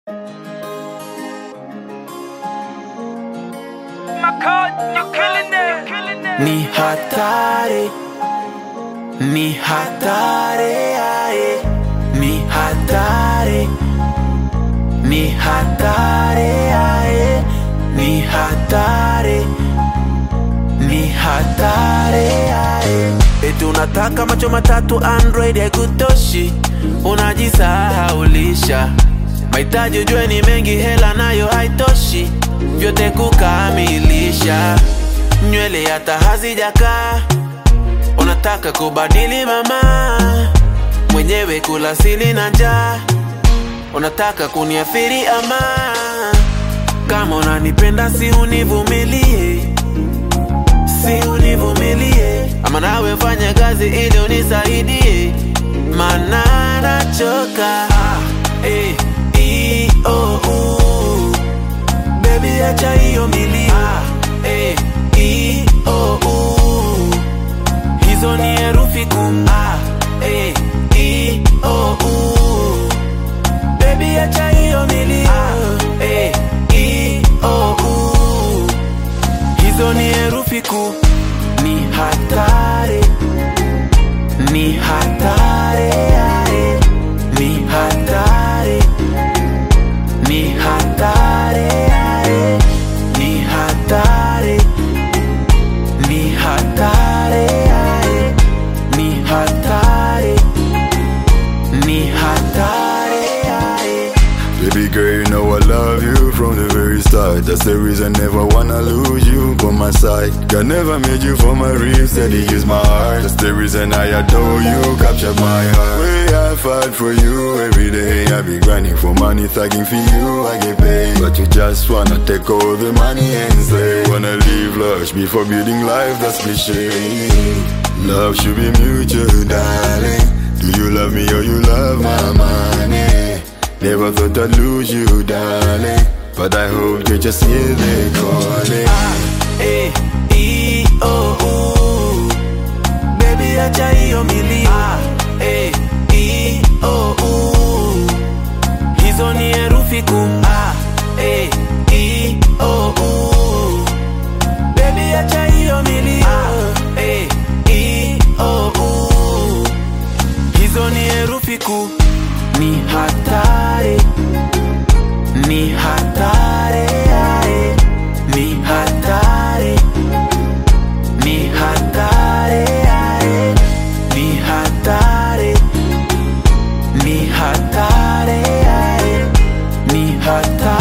Ni hatari, ni hatari, aye. Ni hatari, ni hatari, aye. Ni hatari, ni hatari, aye. Eti unataka macho matatu Android haikutoshi, unajisahaulisha. Mahitaji ujue ni mengi, hela nayo haitoshi vyote kukamilisha. Nywele hata hazijakaa, unataka kubadili mama, mwenyewe kula sili na njaa, unataka kuniathiri ama. Kama unanipenda si univumilie, si univumilie. Ama nawe fanya kazi ili unisaidie, maana nachoka. Baby acha hiyo milio, hizo ni herufi kuu. Baby acha hiyo milio, hizo ni herufi kuu. Ni hatari, ni hatari, ni hatari, ni hatari, ni hatari, ni hatari, ni hatari, ni hatari. Baby girl, you know I love you from the very start. That's the reason never wanna lose you by my side. God never made you for my ribs, said he is my heart. That's the reason I adore you, captured my heart. Way I fight for you every day. I be grinding for money, thugging for you, I get paid. But you just wanna take all the money and slay. Wanna live lush before building life, that's cliche. Love should be mutual, darling. Do you love me or you love my money? Never thought I'd lose you, darling, but I hope you just hear me calling. Baby acha hiyo milio, hizo ni herufi kuu. Baby acha hiyo milio, hizo ni herufi kuu. Ni hatari, ni hatari, ni hatari, ni hatari, ni hatari, ni hatari, ni hatari.